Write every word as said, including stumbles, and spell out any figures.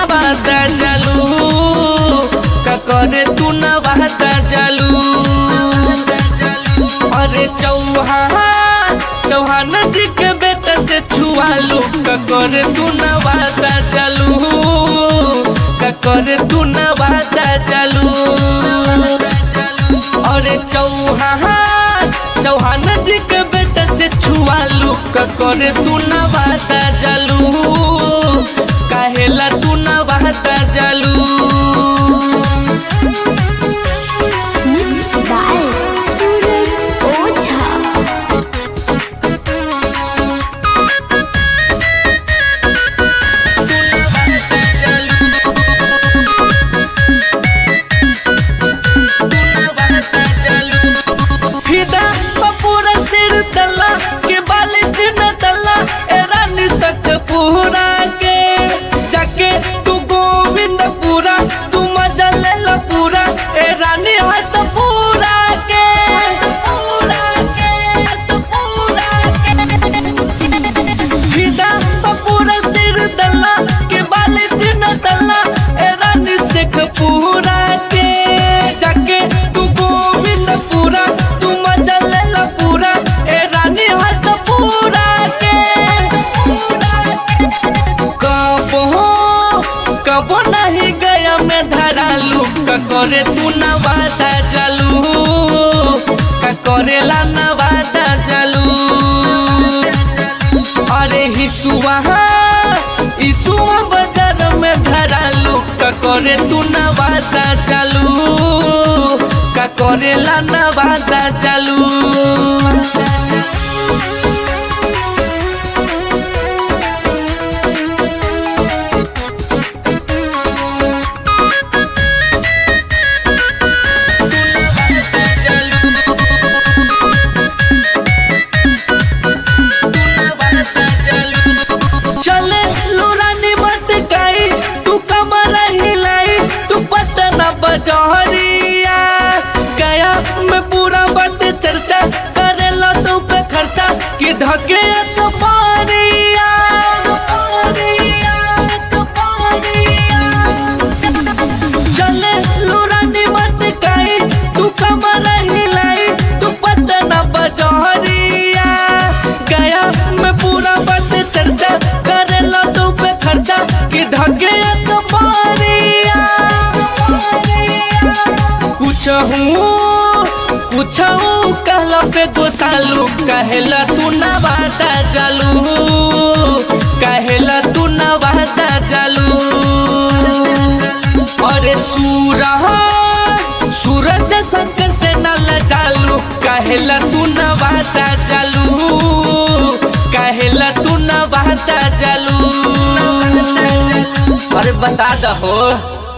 नवाता जालू का करे तू नवाता जालू। अरे चौहान चौहान जी के बेटा से छुआलू का करे तू नवाता जालू का करे तू नवाता जालू। अरे चौहान चौहान जी के बेटा से छुआलू का करे तू नवाता जालू काहेला तू नवाता जालू। पूरा के जाके तू गोविंद पूरा तू मजा ले लो पूरा ए रानी हाथ पूरा के पूरा के पूरा के सीधा पूरा सिर दल्ला के बाली दिन दल्ला ए रानी से पूरा के जाके तू गोविंद पूरा तू मजा ले लो पूरा ए रानी हाथ पूरा के कबो नहीं गया मैं धरालू का करे तू नवाता जालू का करेला नवाता जालू। अरे हिसुआ हिसुआ बाजार में धरालू का करे तू नवाता जालू का करेला नवाता जालू। बजहरिया गया में पूरा बट चर्चा करे लो तू पे खर्चा कि धके कपारिया चले लुरानी मत काई तू कमर हिलाई तू पटना बजहरिया गया में पूरा बट चर्चा करे लो तू पे खर्चा कि धके कपारिया। पूछहूँ कहला पे गोसालू कहेला तू नवाता जालू कहेला तू नवाता जालू। अरे सूरज सूरज शंकर से न लजालू कहेला तू नवाता जालू कहेला तू नवाता जालू। अरे बता दहो।